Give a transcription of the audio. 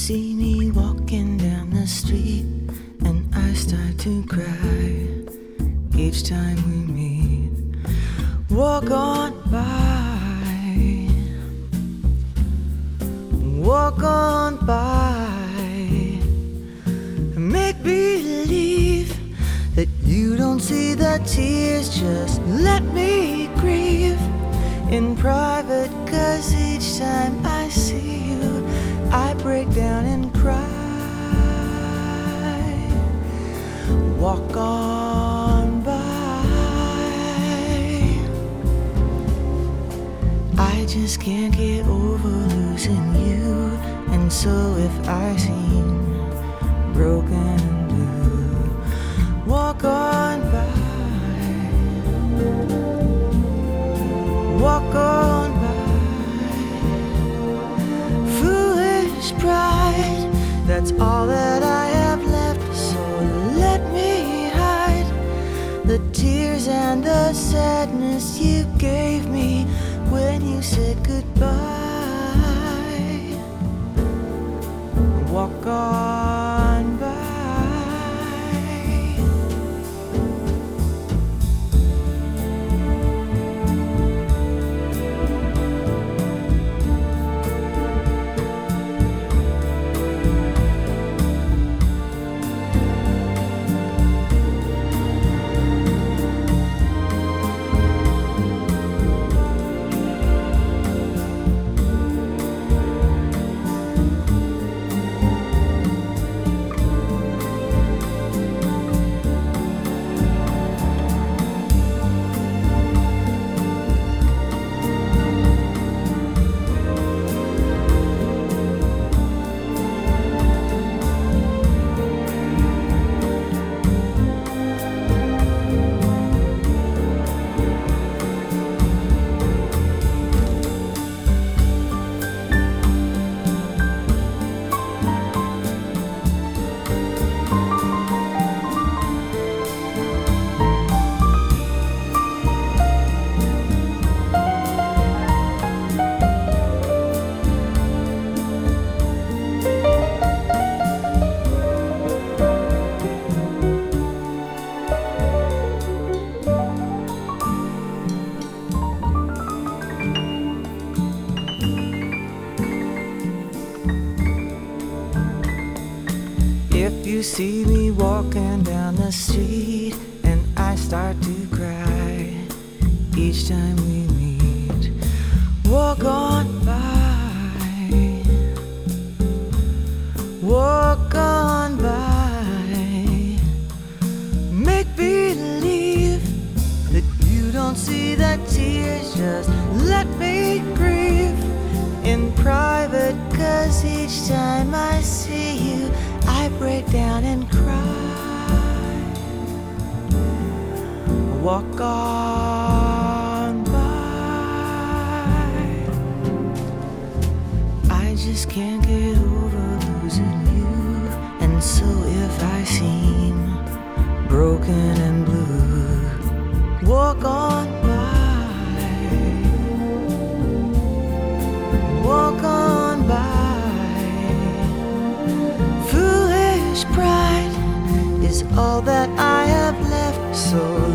see me walking down the street and I start to cry each time we meet. Walk on by, walk on by, make believe that you don't see the tears. Just let me grieve in private, 'cause each time I see you I break down and cry. Walk on by, I just can't get over losing you. And so if I seem broken and blue, walk on by, walk on by. Foolish pride, that's all that I have left. So let me hide the tears and the sadness you gave me when you said goodbye. Walk on by. If you see me walking down the street and I start to cry each time we meet, walk on by, walk on by, make believe that you don't see the tears. Just let me grieve in private, 'cause each time I see you I break down and cry. Walk on by, I just can't get over losing you. And so if I seem broken and blue, walk on by, walk on by. Pride is all that I have left. So